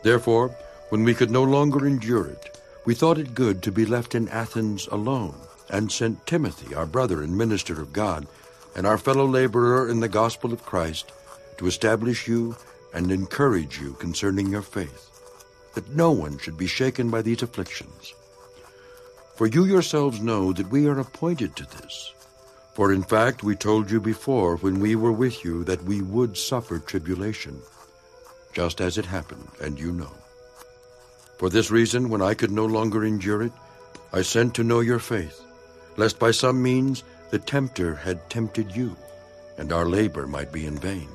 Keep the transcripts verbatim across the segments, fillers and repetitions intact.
Therefore, when we could no longer endure it, we thought it good to be left in Athens alone, and sent Timothy, our brother and minister of God, and our fellow laborer in the gospel of Christ, to establish you and encourage you concerning your faith, that no one should be shaken by these afflictions. For you yourselves know that we are appointed to this. For in fact we told you before when we were with you that we would suffer tribulation, just as it happened, and you know. For this reason, when I could no longer endure it, I sent to know your faith, lest by some means the tempter had tempted you, and our labor might be in vain.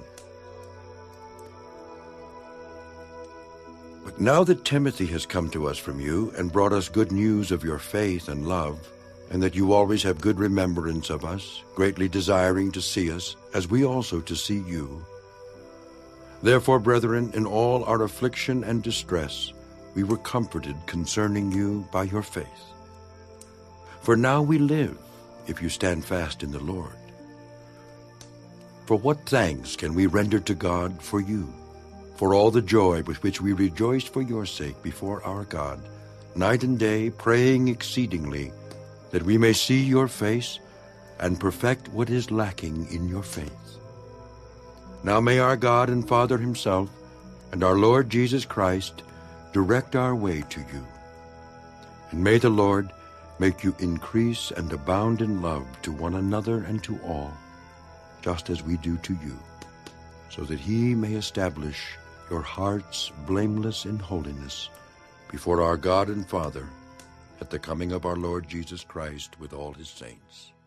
But now that Timothy has come to us from you and brought us good news of your faith and love, and that you always have good remembrance of us, greatly desiring to see us, as we also to see you. Therefore, brethren, in all our affliction and distress, we were comforted concerning you by your faith. For now we live, if you stand fast in the Lord. For what thanks can we render to God for you, for all the joy with which we rejoiced for your sake before our God, night and day, praying exceedingly, that we may see your face and perfect what is lacking in your faith. Now may our God and Father himself and our Lord Jesus Christ direct our way to you. And may the Lord make you increase and abound in love to one another and to all, just as we do to you, so that he may establish your hearts blameless in holiness before our God and Father at the coming of our Lord Jesus Christ with all his saints.